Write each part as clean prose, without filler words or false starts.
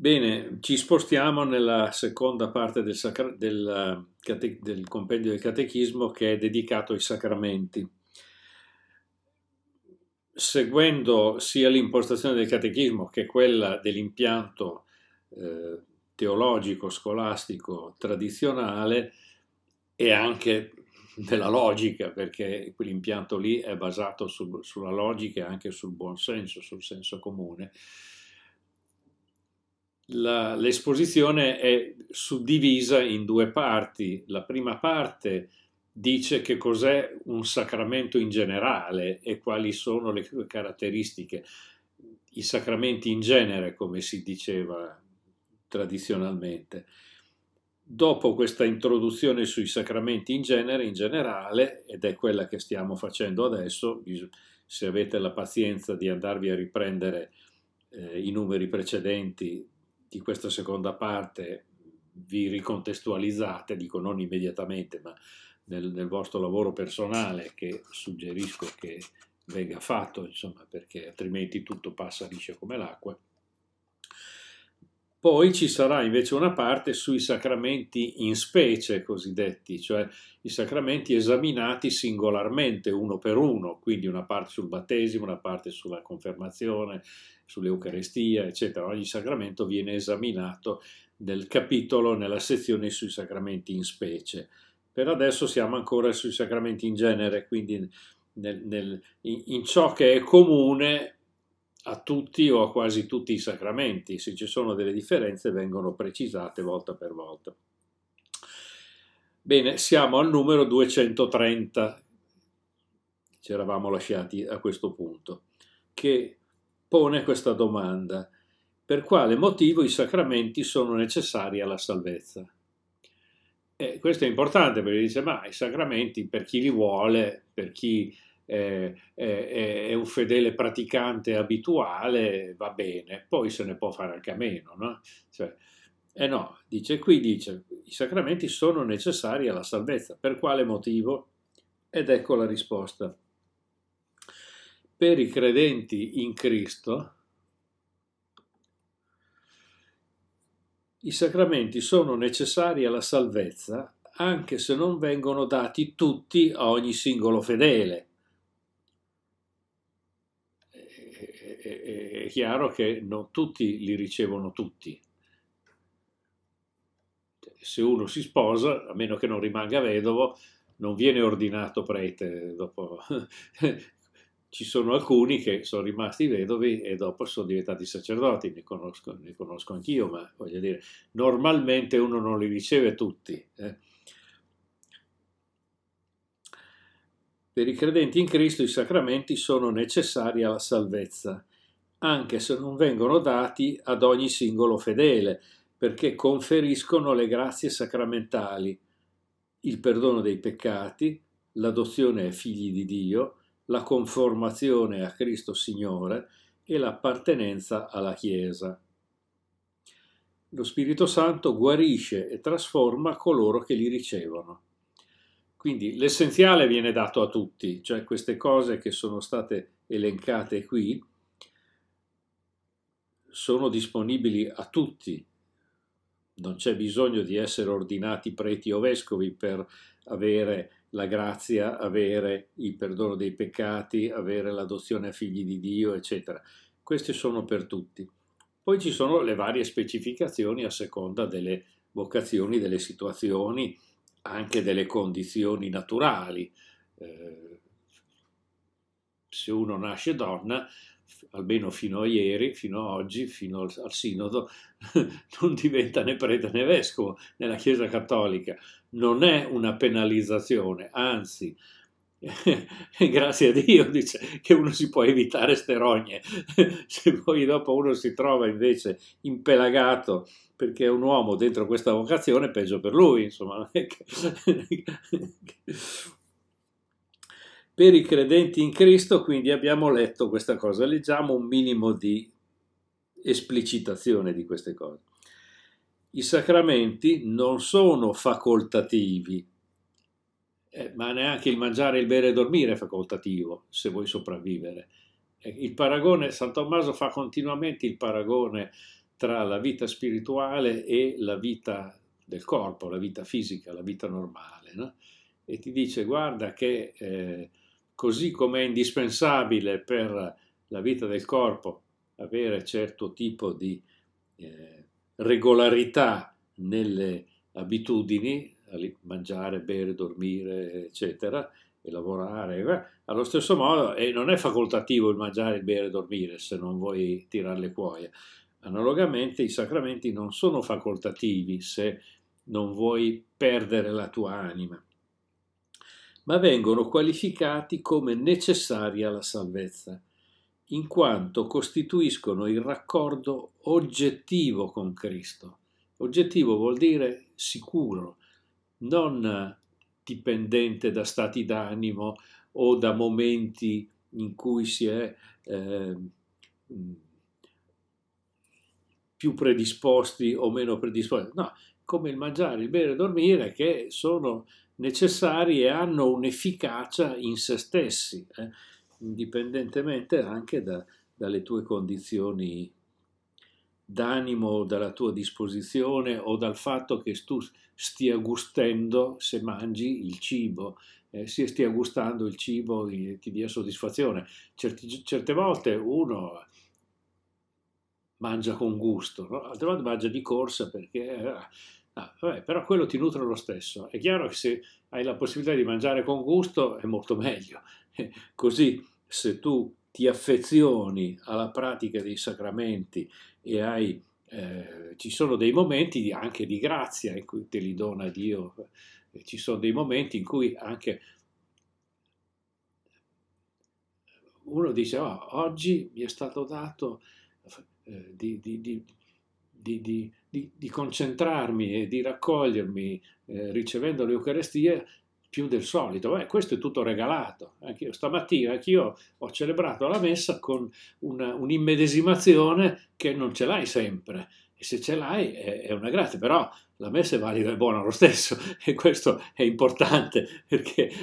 Bene, ci spostiamo nella seconda parte del compendio del catechismo che è dedicato ai sacramenti. Seguendo sia l'impostazione del catechismo che quella dell'impianto teologico, scolastico, tradizionale e anche della logica, perché quell'impianto lì è basato sulla logica e anche sul buon senso, sul senso comune. L'esposizione è suddivisa in due parti. La prima parte dice che cos'è un sacramento in generale e quali sono le caratteristiche, i sacramenti in genere, come si diceva tradizionalmente. Dopo questa introduzione sui sacramenti in genere, in generale, ed è quella che stiamo facendo adesso, se avete la pazienza di andarvi a riprendere i numeri precedenti di questa seconda parte, vi ricontestualizzate, dico non immediatamente, ma nel vostro lavoro personale, che suggerisco che venga fatto, insomma, perché altrimenti tutto passa liscio come l'acqua. Poi ci sarà invece una parte sui sacramenti in specie cosiddetti, cioè i sacramenti esaminati singolarmente, uno per uno, quindi una parte sul battesimo, una parte sulla confermazione, sull'Eucarestia, eccetera. Ogni sacramento viene esaminato nel capitolo, nella sezione sui sacramenti in specie. Per adesso siamo ancora sui sacramenti in genere, quindi in ciò che è comune a tutti o a quasi tutti i sacramenti. Se ci sono delle differenze vengono precisate volta per volta. Bene, siamo al numero 230, ci eravamo lasciati a questo punto, che pone questa domanda: per quale motivo i sacramenti sono necessari alla salvezza? Questo è importante perché dice, ma i sacramenti per chi li vuole, per chi è un fedele praticante abituale, va bene, poi se ne può fare anche a meno, no? Cioè, no, dice, i sacramenti sono necessari alla salvezza. Per quale motivo? Ed ecco la risposta. Per i credenti in Cristo, i sacramenti sono necessari alla salvezza anche se non vengono dati tutti a ogni singolo fedele. È chiaro che non tutti li ricevono tutti. Se uno si sposa, a meno che non rimanga vedovo, non viene ordinato prete. Dopo ci sono alcuni che sono rimasti vedovi e dopo sono diventati sacerdoti, ne conosco anch'io, ma voglio dire, normalmente uno non li riceve tutti. Per i credenti in Cristo i sacramenti sono necessari alla salvezza, anche se non vengono dati ad ogni singolo fedele, perché conferiscono le grazie sacramentali, il perdono dei peccati, l'adozione ai figli di Dio, la conformazione a Cristo Signore e l'appartenenza alla Chiesa. Lo Spirito Santo guarisce e trasforma coloro che li ricevono. Quindi l'essenziale viene dato a tutti, cioè queste cose che sono state elencate qui sono disponibili a tutti. Non c'è bisogno di essere ordinati preti o vescovi per avere la grazia, avere il perdono dei peccati, avere l'adozione a figli di Dio, eccetera. Queste sono per tutti. Poi ci sono le varie specificazioni a seconda delle vocazioni, delle situazioni, anche delle condizioni naturali. Se uno nasce donna, almeno fino a ieri, fino a oggi, fino al sinodo, non diventa né prete né vescovo nella Chiesa Cattolica. Non è una penalizzazione, anzi, grazie a Dio dice che uno si può evitare ste rogne. Se poi dopo uno si trova invece impelagato perché è un uomo dentro questa vocazione, peggio per lui, insomma. Per i credenti in Cristo, quindi abbiamo letto questa cosa, leggiamo un minimo di esplicitazione di queste cose. I sacramenti non sono facoltativi, ma neanche il mangiare, il bere e dormire è facoltativo, se vuoi sopravvivere. Il paragone, San Tommaso fa continuamente il paragone tra la vita spirituale e la vita del corpo, la vita fisica, la vita normale, no? E ti dice guarda che così come è indispensabile per la vita del corpo avere certo tipo di regolarità nelle abitudini, mangiare, bere, dormire, eccetera, e lavorare, allo stesso modo, e non è facoltativo il mangiare, il bere e dormire se non vuoi tirare le cuoia. Analogamente i sacramenti non sono facoltativi se non vuoi perdere la tua anima, ma vengono qualificati come necessari alla salvezza, in quanto costituiscono il raccordo oggettivo con Cristo. Oggettivo vuol dire sicuro, non dipendente da stati d'animo o da momenti in cui si è più predisposti o meno predisposti. No, come il mangiare, il bere e il dormire, che sono necessari e hanno un'efficacia in se stessi, indipendentemente anche dalle tue condizioni d'animo, dalla tua disposizione o dal fatto che tu stia gustando, se mangi il cibo, si stia gustando il cibo e ti dia soddisfazione. Certe volte uno mangia con gusto, no? Altre volte mangia di corsa perché vabbè, però quello ti nutre lo stesso. È chiaro che se hai la possibilità di mangiare con gusto è molto meglio. Così se tu ti affezioni alla pratica dei sacramenti e ci sono dei momenti anche di grazia in cui te li dona Dio, ci sono dei momenti in cui anche uno dice oggi mi è stato dato di concentrarmi e di raccogliermi ricevendo l'Eucarestia più del solito. Questo è tutto regalato. Anch'io stamattina, anch'io ho celebrato la messa con un'immedesimazione che non ce l'hai sempre. E se ce l'hai è una grazia, però la messa è valida e buona lo stesso e questo è importante perché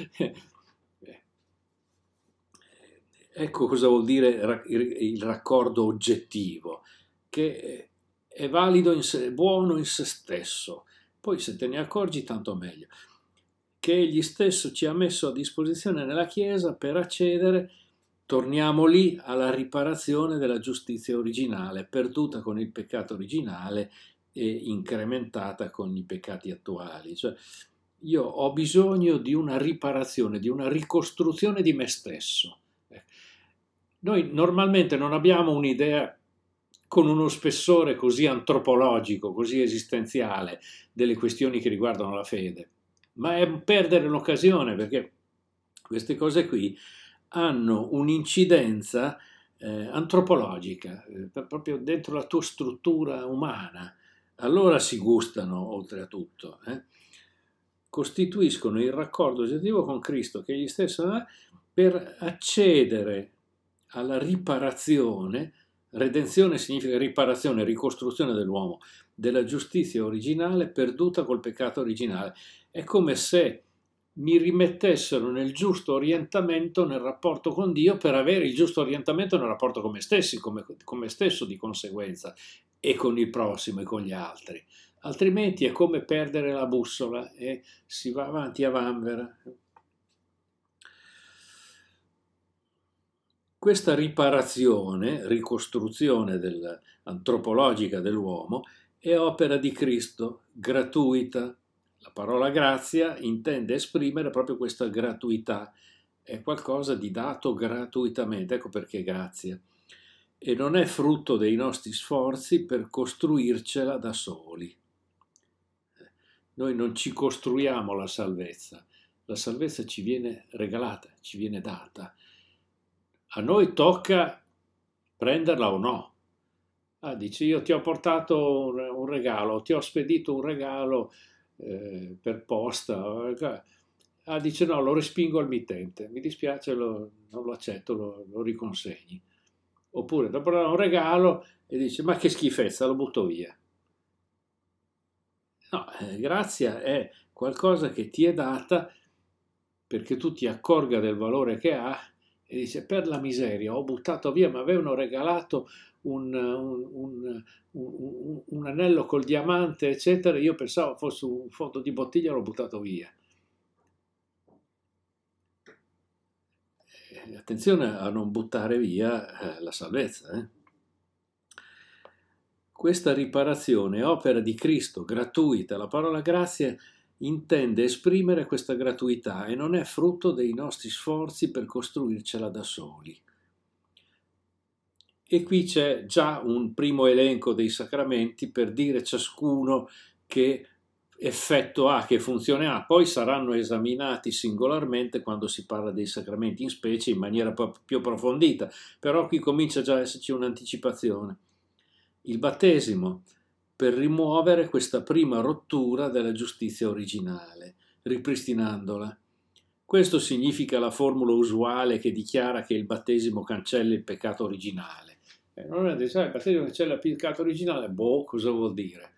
ecco cosa vuol dire il raccordo oggettivo, che è valido in sé, è buono in se stesso. Poi se te ne accorgi tanto meglio. Che egli stesso ci ha messo a disposizione nella Chiesa per accedere, torniamo lì, alla riparazione della giustizia originale, perduta con il peccato originale e incrementata con i peccati attuali. Cioè, io ho bisogno di una riparazione, di una ricostruzione di me stesso. Noi normalmente non abbiamo un'idea con uno spessore così antropologico, così esistenziale delle questioni che riguardano la fede, ma è perdere l'occasione perché queste cose qui hanno un'incidenza antropologica, proprio dentro la tua struttura umana. Allora si gustano oltre a tutto. Costituiscono il raccordo oggettivo con Cristo che egli stesso è per accedere alla riparazione. Redenzione significa riparazione, ricostruzione dell'uomo, della giustizia originale perduta col peccato originale. È come se mi rimettessero nel giusto orientamento nel rapporto con Dio per avere il giusto orientamento nel rapporto con me stessi, con me stesso di conseguenza, e con il prossimo e con gli altri. Altrimenti è come perdere la bussola e si va avanti a vanvera. Questa riparazione, ricostruzione antropologica dell'uomo è opera di Cristo, gratuita. La parola grazia intende esprimere proprio questa gratuità, è qualcosa di dato gratuitamente, ecco perché grazia. E non è frutto dei nostri sforzi per costruircela da soli. Noi non ci costruiamo la salvezza ci viene regalata, ci viene data. A noi tocca prenderla o no. Dici, io ti ho portato un regalo, ti ho spedito un regalo per posta. Dice no, lo respingo al mittente, mi dispiace, non lo accetto, lo riconsegni. Oppure dopo un regalo e dice, ma che schifezza, lo butto via. No, grazia è qualcosa che ti è data perché tu ti accorga del valore che ha e dice, per la miseria, ho buttato via, mi avevano regalato un anello col diamante, eccetera, io pensavo fosse un fondo di bottiglia, l'ho buttato via. Attenzione a non buttare via la salvezza. Questa riparazione è opera di Cristo, gratuita. La parola grazia intende esprimere questa gratuità e non è frutto dei nostri sforzi per costruircela da soli. E qui c'è già un primo elenco dei sacramenti per dire ciascuno che effetto ha, che funzione ha. Poi saranno esaminati singolarmente quando si parla dei sacramenti in specie in maniera più approfondita, però qui comincia già ad esserci un'anticipazione. Il battesimo, per rimuovere questa prima rottura della giustizia originale, ripristinandola. Questo significa la formula usuale che dichiara che il battesimo cancella il peccato originale. Non è detto, il battesimo cancella il peccato originale, boh, cosa vuol dire?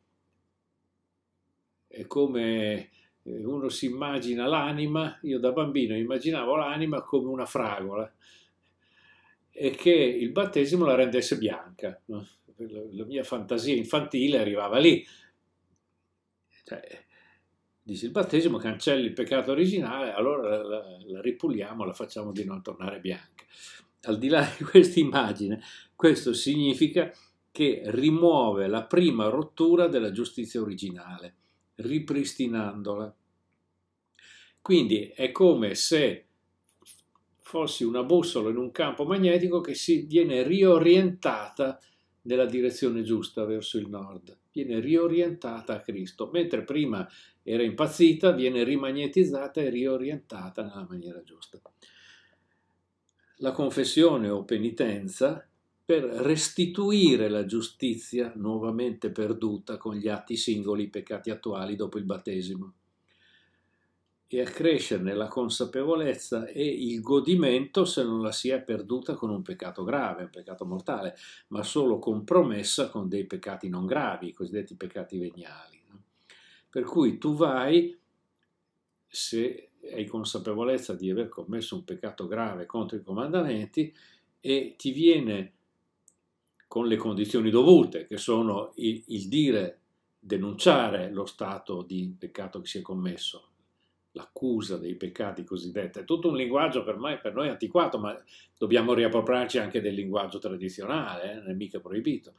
È come uno si immagina l'anima, io da bambino immaginavo l'anima come una fragola e che il battesimo la rendesse bianca, no? La mia fantasia infantile arrivava lì. Cioè, dice il battesimo cancella il peccato originale, allora la ripuliamo, la facciamo di non tornare bianca. Al di là di questa immagine, questo significa che rimuove la prima rottura della giustizia originale, ripristinandola. Quindi è come se fossi una bussola in un campo magnetico che si viene riorientata nella direzione giusta verso il nord, viene riorientata a Cristo, mentre prima era impazzita, viene rimagnetizzata e riorientata nella maniera giusta. La confessione o penitenza per restituire la giustizia nuovamente perduta con gli atti singoli, i peccati attuali dopo il battesimo, e accrescerne la consapevolezza e il godimento se non la si è perduta con un peccato grave, un peccato mortale, ma solo compromessa con dei peccati non gravi, i cosiddetti peccati veniali. Per cui tu vai, se hai consapevolezza di aver commesso un peccato grave contro i comandamenti, e ti viene con le condizioni dovute, che sono il dire, denunciare lo stato di peccato che si è commesso, l'accusa dei peccati cosiddetti. È tutto un linguaggio per noi antiquato, ma dobbiamo riappropriarci anche del linguaggio tradizionale, non è mica proibito.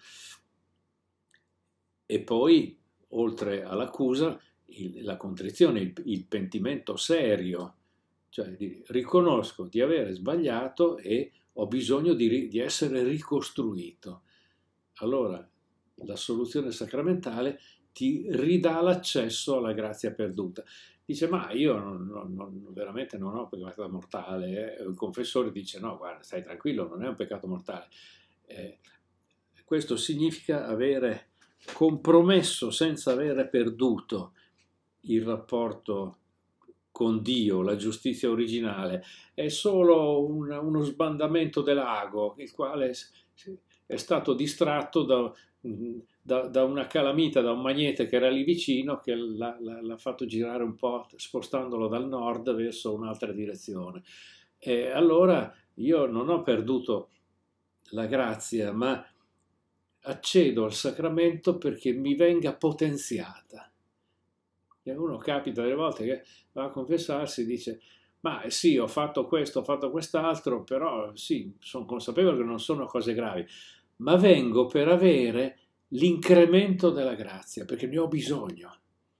E poi, oltre all'accusa, la contrizione, il pentimento serio, cioè riconosco di avere sbagliato e ho bisogno di essere ricostruito. Allora la soluzione sacramentale ti ridà l'accesso alla grazia perduta. Dice, ma io veramente non ho peccato mortale. Il confessore dice, no, guarda, stai tranquillo, non è un peccato mortale. Questo significa avere compromesso senza avere perduto il rapporto con Dio, la giustizia originale. È solo uno sbandamento dell'ago, il quale è stato distratto da una calamita, da un magnete che era lì vicino, che l'ha fatto girare un po', spostandolo dal nord verso un'altra direzione. E allora io non ho perduto la grazia, ma accedo al sacramento perché mi venga potenziata. E uno capita delle volte che va a confessarsi e dice, ma sì, ho fatto questo, ho fatto quest'altro, però sì, sono consapevole che non sono cose gravi, ma vengo per avere l'incremento della grazia, perché ne ho bisogno.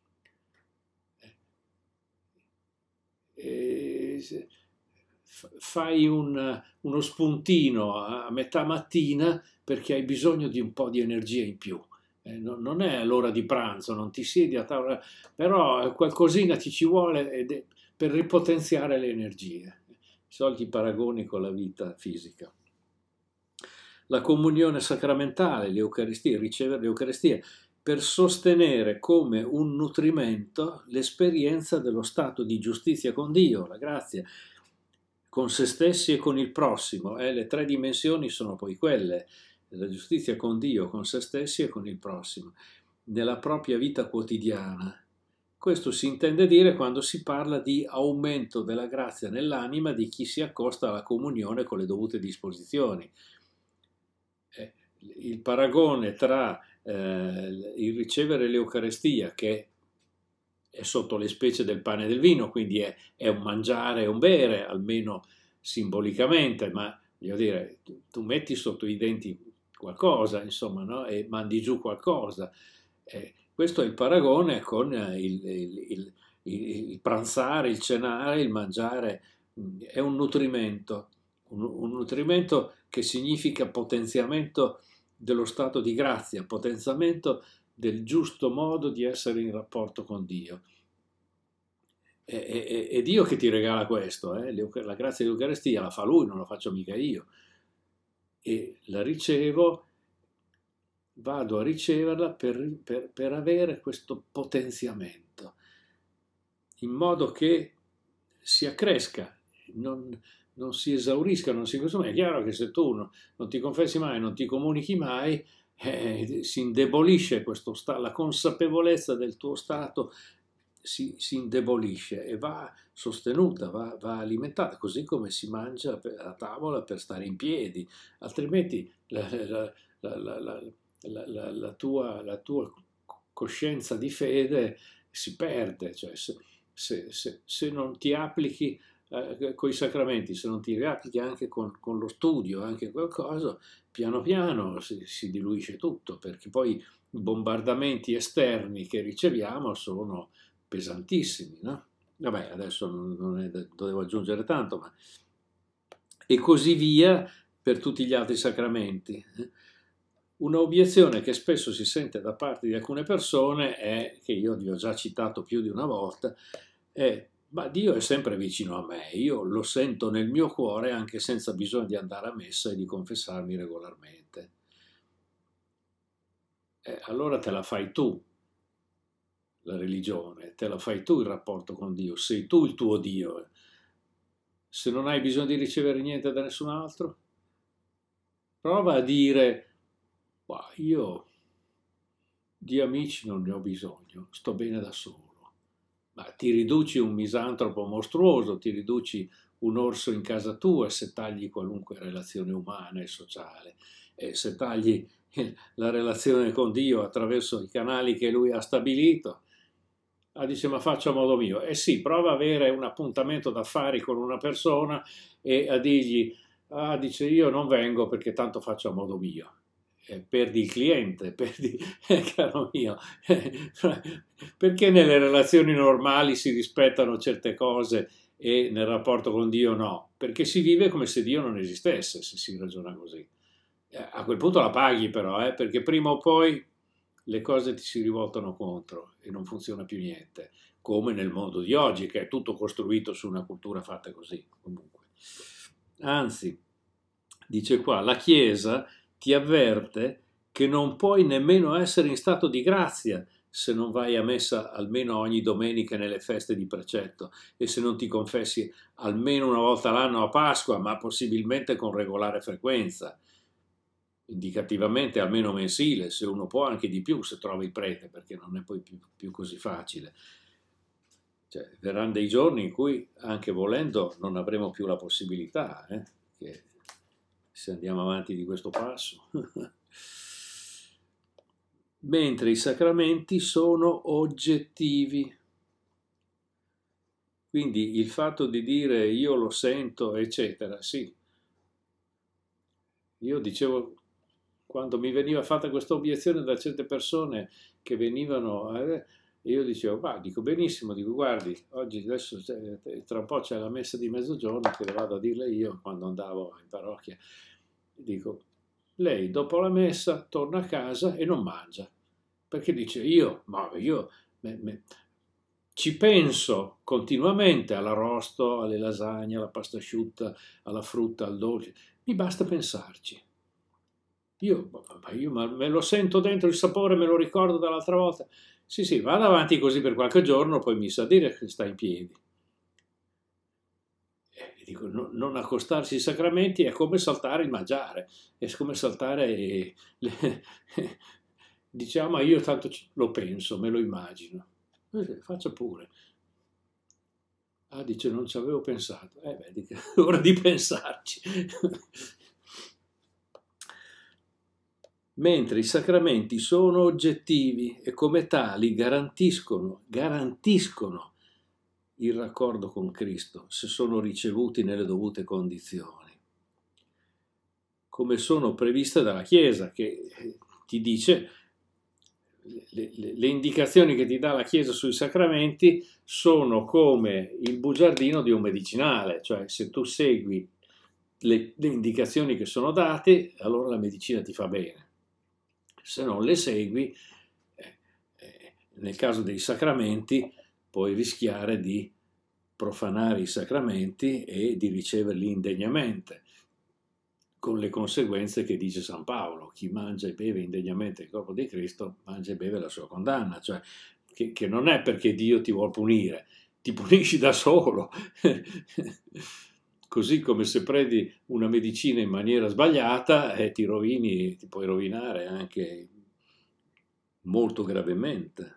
Fai uno spuntino a metà mattina perché hai bisogno di un po' di energia in più. Non è l'ora di pranzo, non ti siedi a tavola, però qualcosina ci vuole per ripotenziare le energie. I soliti paragoni con la vita fisica. La comunione sacramentale, l'Eucaristia, ricevere l'Eucaristia, per sostenere come un nutrimento l'esperienza dello stato di giustizia con Dio, la grazia, con se stessi e con il prossimo. Le tre dimensioni sono poi quelle, la giustizia con Dio, con se stessi e con il prossimo, nella propria vita quotidiana. Questo si intende dire quando si parla di aumento della grazia nell'anima di chi si accosta alla comunione con le dovute disposizioni. Il paragone tra il ricevere l'Eucarestia, che è sotto le specie del pane e del vino, quindi è un mangiare e un bere, almeno simbolicamente, ma voglio dire, tu metti sotto i denti qualcosa, insomma, no? E mandi giù qualcosa. Questo è il paragone con il pranzare, il cenare, il mangiare, è un nutrimento, un nutrimento che significa potenziamento dello stato di grazia, potenziamento del giusto modo di essere in rapporto con Dio. È Dio che ti regala questo, la grazia dell'Eucarestia la fa Lui, non la faccio mica io. E la ricevo, vado a riceverla per avere questo potenziamento, in modo che si accresca, non si esaurisca, non si consuma. È chiaro che se tu non ti confessi mai, non ti comunichi mai, si indebolisce la consapevolezza del tuo stato si indebolisce e va sostenuta, va alimentata, così come si mangia a tavola per stare in piedi, altrimenti la tua coscienza di fede si perde, cioè se non ti applichi con i sacramenti, se non ti riapplichi anche con lo studio, anche qualcosa, piano piano si diluisce tutto, perché poi i bombardamenti esterni che riceviamo sono pesantissimi, no? Vabbè, adesso non devo aggiungere tanto, ma e così via per tutti gli altri sacramenti. Una obiezione che spesso si sente da parte di alcune persone è, che io vi ho già citato più di una volta, è ma Dio è sempre vicino a me, io lo sento nel mio cuore anche senza bisogno di andare a messa e di confessarmi regolarmente. Allora te la fai tu, la religione, te la fai tu il rapporto con Dio, sei tu il tuo Dio. Se non hai bisogno di ricevere niente da nessun altro, prova a dire, io di amici non ne ho bisogno, sto bene da solo. Ma ti riduci un misantropo mostruoso, ti riduci un orso in casa tua se tagli qualunque relazione umana e sociale, e se tagli la relazione con Dio attraverso i canali che lui ha stabilito. Dice, ma faccio a modo mio. Sì, prova a avere un appuntamento d'affari con una persona e a dirgli, dice, io non vengo perché tanto faccio a modo mio. Perdi il cliente, caro mio, perché nelle relazioni normali si rispettano certe cose e nel rapporto con Dio no? Perché si vive come se Dio non esistesse, se si ragiona così. A quel punto la paghi però, perché prima o poi le cose ti si rivoltano contro e non funziona più niente, come nel mondo di oggi, che è tutto costruito su una cultura fatta così, comunque. Anzi, dice qua, la Chiesa ti avverte che non puoi nemmeno essere in stato di grazia se non vai a messa almeno ogni domenica nelle feste di precetto e se non ti confessi almeno una volta l'anno a Pasqua, ma possibilmente con regolare frequenza, indicativamente almeno mensile, se uno può anche di più se trova il prete, perché non è poi più così facile. Cioè, verranno dei giorni in cui, anche volendo, non avremo più la possibilità, che se andiamo avanti di questo passo. Mentre i sacramenti sono oggettivi. Quindi il fatto di dire io lo sento, eccetera, sì. Io dicevo, quando mi veniva fatta questa obiezione da certe persone che venivano, io dicevo, dico benissimo, dico guardi, oggi adesso tra un po' c'è la messa di mezzogiorno che le vado a dirle io quando andavo in parrocchia. Dico, lei dopo la messa torna a casa e non mangia, perché dice io ci penso continuamente all'arrosto, alle lasagne, alla pasta asciutta, alla frutta, al dolce, mi basta pensarci. Io me lo sento dentro il sapore, me lo ricordo dall'altra volta. Sì, vada avanti così per qualche giorno, poi mi sa dire che sta in piedi. Dico, non accostarsi ai sacramenti è come saltare il mangiare, è come saltare diciamo, io tanto lo penso, me lo immagino. Faccia pure. Ah, dice, non ci avevo pensato. Vedi che è ora di pensarci. Mentre i sacramenti sono oggettivi e come tali garantiscono il raccordo con Cristo se sono ricevuti nelle dovute condizioni, come sono previste dalla Chiesa, che ti dice le indicazioni che ti dà la Chiesa sui sacramenti sono come il bugiardino di un medicinale, cioè se tu segui le indicazioni che sono date, allora la medicina ti fa bene. Se non le segui, nel caso dei sacramenti, puoi rischiare di profanare i sacramenti e di riceverli indegnamente, con le conseguenze che dice San Paolo: chi mangia e beve indegnamente il corpo di Cristo mangia e beve la sua condanna, cioè che non è perché Dio ti vuol punire, ti punisci da solo. Così come se prendi una medicina in maniera sbagliata ti rovini, ti puoi rovinare anche molto gravemente.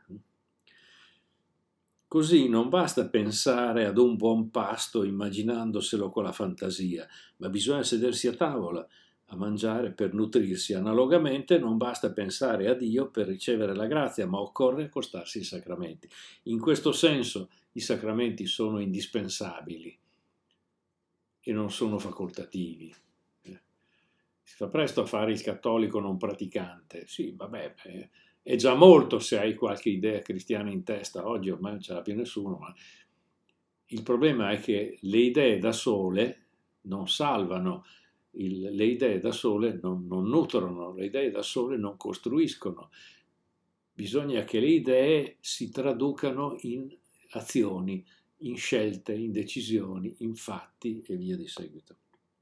Così non basta pensare ad un buon pasto immaginandoselo con la fantasia, ma bisogna sedersi a tavola a mangiare per nutrirsi. Analogamente non basta pensare a Dio per ricevere la grazia, ma occorre accostarsi ai sacramenti. In questo senso i sacramenti sono indispensabili e non sono facoltativi. Si fa presto a fare il cattolico non praticante. Sì, vabbè, è già molto se hai qualche idea cristiana in testa. Oggi ormai non ce l'ha più nessuno, ma il problema è che le idee da sole non salvano, le idee da sole non nutrono, le idee da sole non costruiscono. Bisogna che le idee si traducano in azioni, in scelte, in decisioni, in fatti e via di seguito.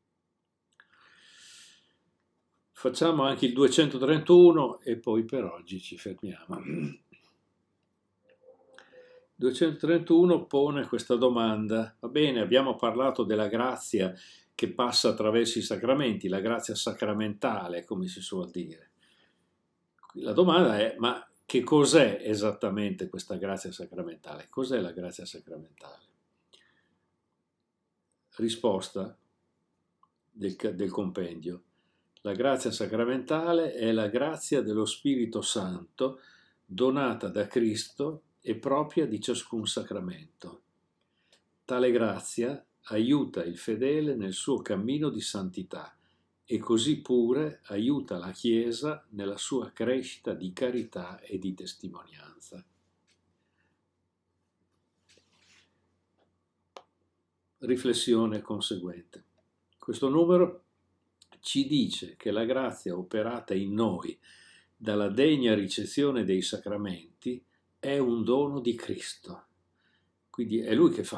Facciamo anche il 231 e poi per oggi ci fermiamo. 231 pone questa domanda: va bene, abbiamo parlato della grazia che passa attraverso i sacramenti, la grazia sacramentale, come si suol dire. La domanda è: ma che cos'è esattamente questa grazia sacramentale? Cos'è la grazia sacramentale? Risposta del compendio: la grazia sacramentale è la grazia dello Spirito Santo donata da Cristo e propria di ciascun sacramento. Tale grazia aiuta il fedele nel suo cammino di santità e così pure aiuta la Chiesa nella sua crescita di carità e di testimonianza. Riflessione conseguente. Questo numero ci dice che la grazia operata in noi dalla degna ricezione dei sacramenti è un dono di Cristo. Quindi è Lui che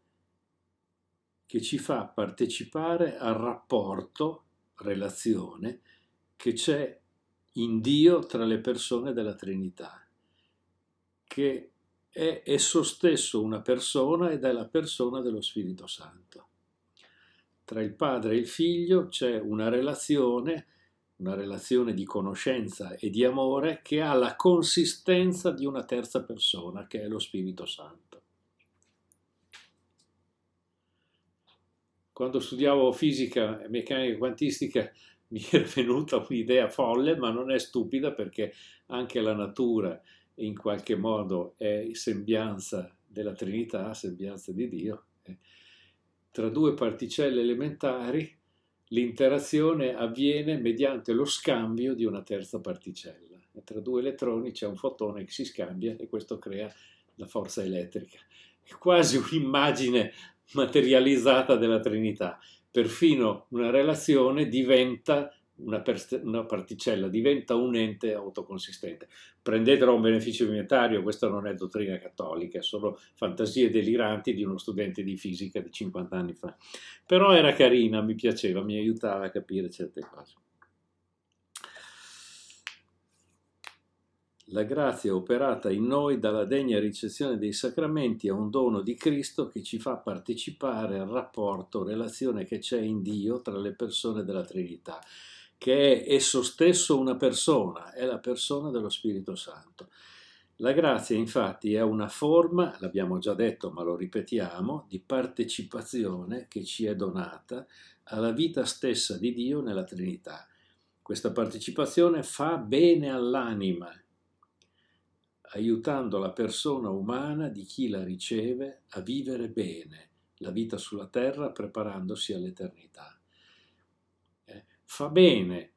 ci fa partecipare al rapporto, relazione, che c'è in Dio tra le persone della Trinità, che è esso stesso una persona ed è la persona dello Spirito Santo. Tra il Padre e il Figlio c'è una relazione di conoscenza e di amore che ha la consistenza di una terza persona, che è lo Spirito Santo. Quando studiavo fisica e meccanica quantistica mi era venuta un'idea folle, ma non è stupida, perché anche la natura in qualche modo è sembianza della Trinità, sembianza di Dio. Tra due particelle elementari l'interazione avviene mediante lo scambio di una terza particella. E tra due elettroni c'è un fotone che si scambia e questo crea la forza elettrica. È quasi un'immagine materializzata della Trinità. Perfino una relazione diventa una particella, diventa un ente autoconsistente. Prendetelo a un beneficio unitario, questa non è dottrina cattolica, sono fantasie deliranti di uno studente di fisica di 50 anni fa. Però era carina, mi piaceva, mi aiutava a capire certe cose. La grazia operata in noi dalla degna ricezione dei sacramenti è un dono di Cristo che ci fa partecipare al rapporto, relazione che c'è in Dio tra le persone della Trinità, che è esso stesso una persona, è la persona dello Spirito Santo. La grazia infatti è una forma, l'abbiamo già detto ma lo ripetiamo, di partecipazione che ci è donata alla vita stessa di Dio nella Trinità. Questa partecipazione fa bene all'anima, aiutando la persona umana di chi la riceve a vivere bene la vita sulla terra preparandosi all'eternità. Fa bene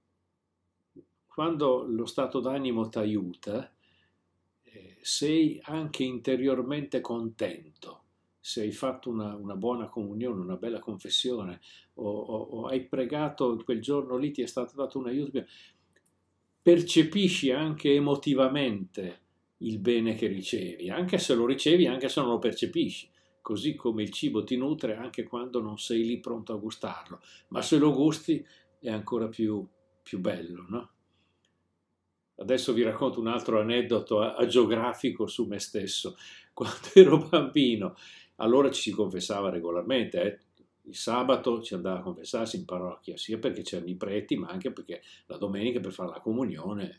quando lo stato d'animo ti aiuta, sei anche interiormente contento. Se hai fatto una buona comunione, una bella confessione, o hai pregato quel giorno lì, ti è stato dato un aiuto, percepisci anche emotivamente il bene che ricevi, anche se lo ricevi, anche se non lo percepisci, così come il cibo ti nutre anche quando non sei lì pronto a gustarlo, ma se lo gusti è ancora più bello, no? Adesso vi racconto un altro aneddoto agiografico su me stesso. Quando ero bambino, allora ci si confessava regolarmente, Il sabato ci andava a confessarsi in parrocchia, sia perché c'erano i preti, ma anche perché la domenica per fare la comunione.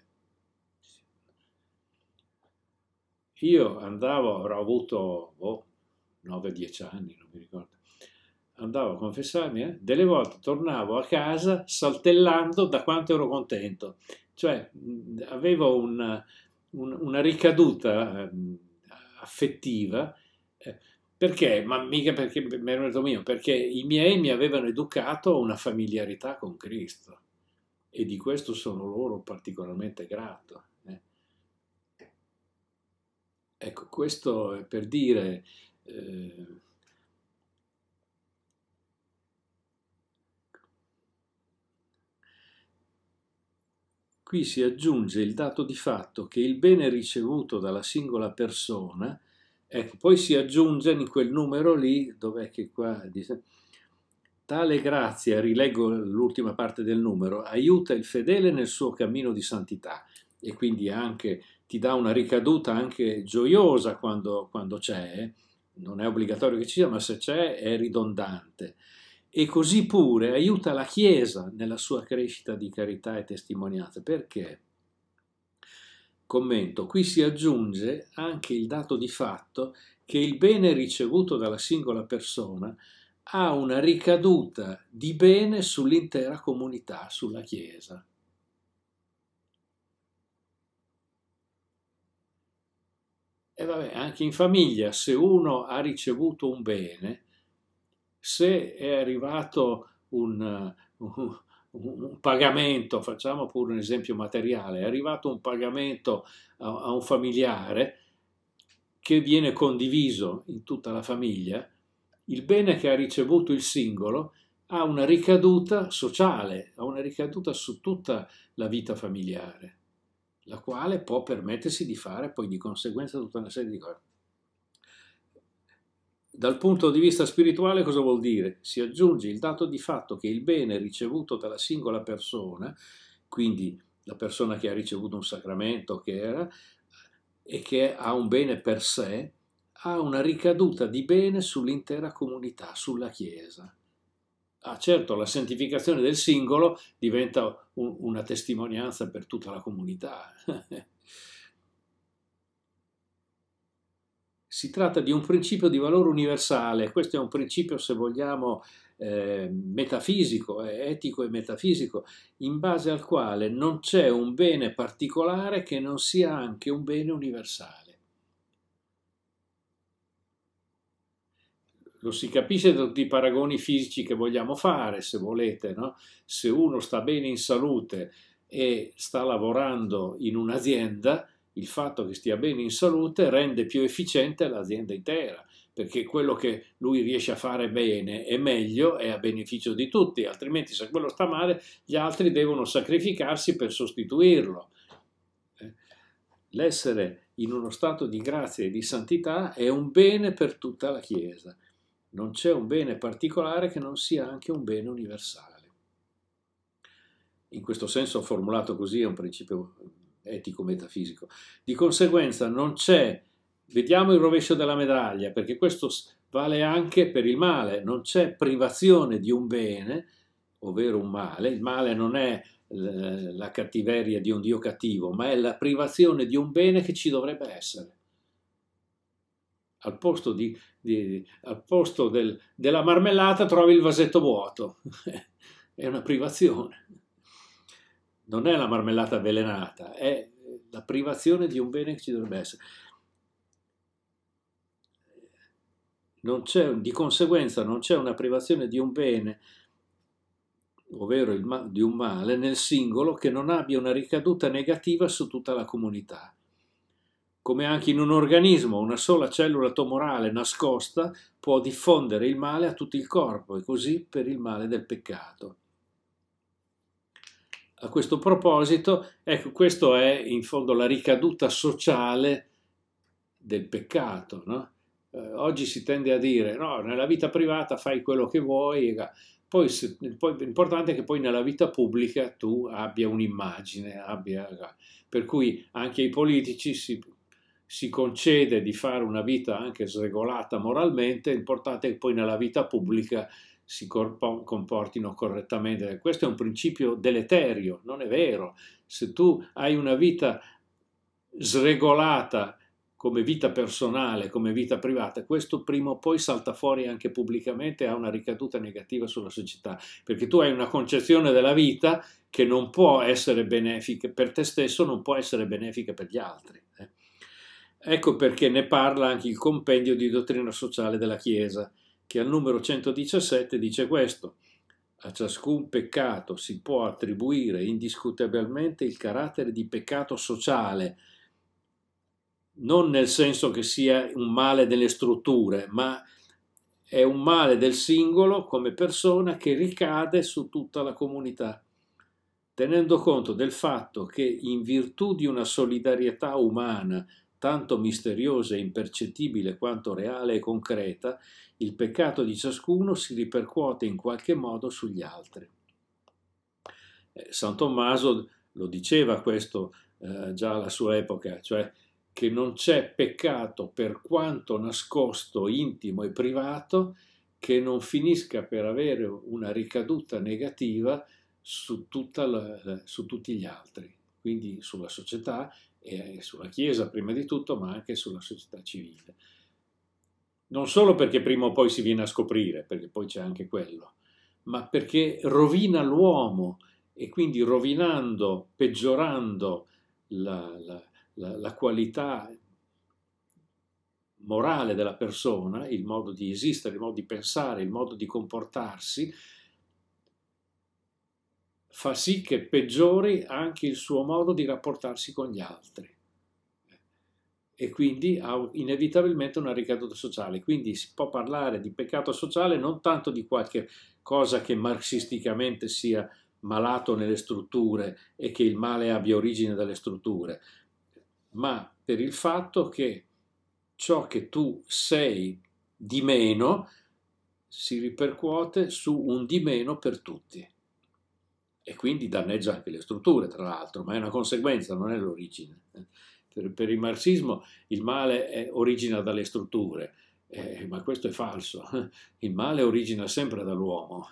Io andavo, avrò avuto 9-10 anni, non mi ricordo. Andavo a confessarmi, delle volte tornavo a casa saltellando da quanto ero contento. Cioè, avevo una ricaduta affettiva, perché? Ma mica perché mi ero venuto mio, perché i miei mi avevano educato a una familiarità con Cristo e di questo sono loro particolarmente grato. Ecco, questo è per dire, eh, qui si aggiunge il dato di fatto che il bene ricevuto dalla singola persona, ecco, poi si aggiunge in quel numero lì, dov'è che qua dice, tale grazia, rileggo l'ultima parte del numero, aiuta il fedele nel suo cammino di santità e quindi anche ti dà una ricaduta anche gioiosa quando c'è, non è obbligatorio che ci sia, ma se c'è è ridondante. E così pure aiuta la Chiesa nella sua crescita di carità e testimonianza. Perché? Commento, qui si aggiunge anche il dato di fatto che il bene ricevuto dalla singola persona ha una ricaduta di bene sull'intera comunità, sulla Chiesa. E vabbè, anche in famiglia, se uno ha ricevuto un bene, se è arrivato un pagamento, facciamo pure un esempio materiale, è arrivato un pagamento a un familiare che viene condiviso in tutta la famiglia, il bene che ha ricevuto il singolo ha una ricaduta sociale, ha una ricaduta su tutta la vita familiare, la quale può permettersi di fare poi di conseguenza tutta una serie di cose. Dal punto di vista spirituale cosa vuol dire? Si aggiunge il dato di fatto che il bene ricevuto dalla singola persona, quindi la persona che ha ricevuto un sacramento che era, e che ha un bene per sé, ha una ricaduta di bene sull'intera comunità, sulla Chiesa. Ah, certo, la santificazione del singolo diventa una testimonianza per tutta la comunità. Si tratta di un principio di valore universale, questo è un principio, se vogliamo, metafisico, etico e metafisico, in base al quale non c'è un bene particolare che non sia anche un bene universale. Lo si capisce da tutti i paragoni fisici che vogliamo fare, se volete, no? Se uno sta bene in salute e sta lavorando in un'azienda, il fatto che stia bene in salute rende più efficiente l'azienda intera, perché quello che lui riesce a fare bene e meglio è a beneficio di tutti, altrimenti se quello sta male gli altri devono sacrificarsi per sostituirlo. L'essere in uno stato di grazia e di santità è un bene per tutta la Chiesa. Non c'è un bene particolare che non sia anche un bene universale. In questo senso formulato così è un principio etico-metafisico. Di conseguenza non c'è, vediamo il rovescio della medaglia, perché questo vale anche per il male, non c'è privazione di un bene, ovvero un male. Il male non è la cattiveria di un Dio cattivo, ma è la privazione di un bene che ci dovrebbe essere. Al posto, della marmellata trovi il vasetto vuoto. È una privazione. Non è la marmellata avvelenata, è la privazione di un bene che ci dovrebbe essere. Di conseguenza non c'è una privazione di un bene, ovvero di un male, nel singolo che non abbia una ricaduta negativa su tutta la comunità. Come anche in un organismo, una sola cellula tumorale nascosta può diffondere il male a tutto il corpo, e così per il male del peccato. A questo proposito, ecco, questo è in fondo la ricaduta sociale del peccato, no? Oggi si tende a dire, no, nella vita privata fai quello che vuoi, poi l'importante è che poi nella vita pubblica tu abbia un'immagine, per cui anche ai politici si concede di fare una vita anche sregolata moralmente, l'importante è che poi nella vita pubblica si comportino correttamente. Questo è un principio deleterio, non è vero. Se tu hai una vita sregolata come vita personale, come vita privata, questo prima o poi salta fuori anche pubblicamente e ha una ricaduta negativa sulla società, perché tu hai una concezione della vita che non può essere benefica per te stesso, non può essere benefica per gli altri. Ecco perché ne parla anche il compendio di dottrina sociale della Chiesa, che al numero 117 dice questo: a ciascun peccato si può attribuire indiscutibilmente il carattere di peccato sociale, non nel senso che sia un male delle strutture, ma è un male del singolo come persona che ricade su tutta la comunità, tenendo conto del fatto che in virtù di una solidarietà umana tanto misteriosa e impercettibile quanto reale e concreta, il peccato di ciascuno si ripercuote in qualche modo sugli altri. San Tommaso lo diceva questo già alla sua epoca, cioè che non c'è peccato per quanto nascosto, intimo e privato che non finisca per avere una ricaduta negativa su tutti gli altri, quindi sulla società e sulla Chiesa prima di tutto, ma anche sulla società civile. Non solo perché prima o poi si viene a scoprire, perché poi c'è anche quello, ma perché rovina l'uomo e quindi rovinando, peggiorando la qualità morale della persona, il modo di esistere, il modo di pensare, il modo di comportarsi, fa sì che peggiori anche il suo modo di rapportarsi con gli altri e quindi ha inevitabilmente una ricaduta sociale. Quindi si può parlare di peccato sociale non tanto di qualche cosa che marxisticamente sia malato nelle strutture e che il male abbia origine dalle strutture, ma per il fatto che ciò che tu sei di meno si ripercuote su un di meno per tutti e quindi danneggia anche le strutture, tra l'altro, ma è una conseguenza, non è l'origine. Per il marxismo il male origina dalle strutture, ma questo è falso. Il male origina sempre dall'uomo.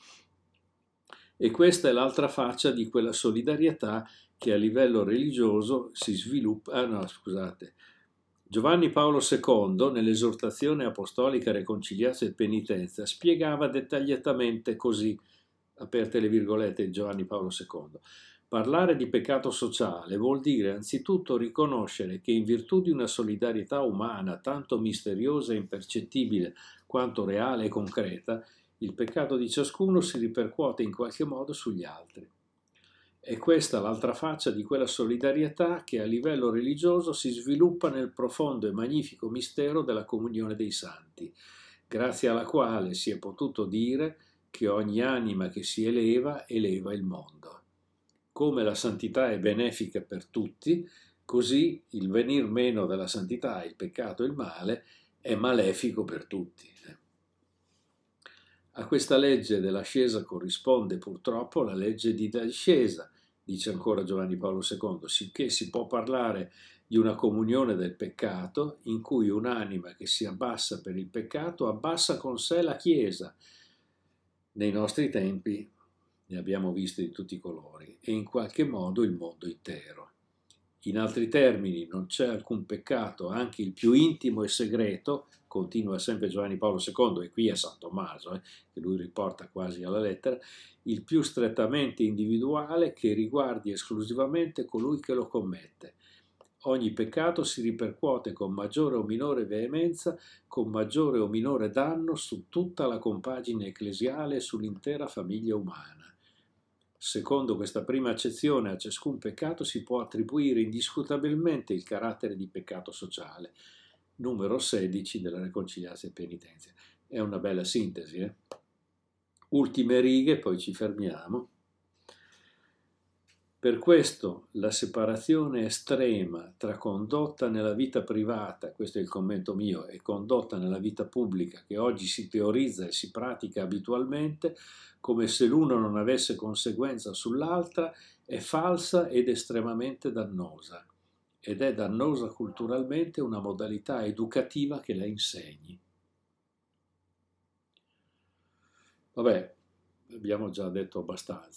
E questa è l'altra faccia di quella solidarietà che a livello religioso si sviluppa. Giovanni Paolo II, nell'esortazione apostolica Reconciliatio e Penitenza, spiegava dettagliatamente così, aperte le virgolette, Giovanni Paolo II. Parlare di peccato sociale vuol dire anzitutto riconoscere che in virtù di una solidarietà umana tanto misteriosa e impercettibile quanto reale e concreta, il peccato di ciascuno si ripercuote in qualche modo sugli altri. È questa l'altra faccia di quella solidarietà che a livello religioso si sviluppa nel profondo e magnifico mistero della comunione dei santi, grazie alla quale si è potuto dire che ogni anima che si eleva il mondo. Come la santità è benefica per tutti, così il venir meno della santità, il peccato e il male, è malefico per tutti. A questa legge dell'ascesa corrisponde purtroppo la legge di discesa, dice ancora Giovanni Paolo II, sicché si può parlare di una comunione del peccato in cui un'anima che si abbassa per il peccato abbassa con sé la Chiesa. Nei nostri tempi ne abbiamo viste di tutti i colori, e in qualche modo il mondo intero. In altri termini, non c'è alcun peccato, anche il più intimo e segreto, continua sempre Giovanni Paolo II, e qui è San Tommaso, che lui riporta quasi alla lettera, il più strettamente individuale, che riguardi esclusivamente colui che lo commette. Ogni peccato si ripercuote con maggiore o minore veemenza, con maggiore o minore danno su tutta la compagine ecclesiale e sull'intera famiglia umana. Secondo questa prima accezione, a ciascun peccato si può attribuire indiscutabilmente il carattere di peccato sociale, numero 16 della Reconciliatio e Penitenzia. È una bella sintesi, eh? Ultime righe, poi ci fermiamo. Per questo la separazione estrema tra condotta nella vita privata, questo è il commento mio, e condotta nella vita pubblica, che oggi si teorizza e si pratica abitualmente, come se l'uno non avesse conseguenza sull'altra, è falsa ed estremamente dannosa. Ed è dannosa culturalmente una modalità educativa che la insegni. Vabbè, abbiamo già detto abbastanza.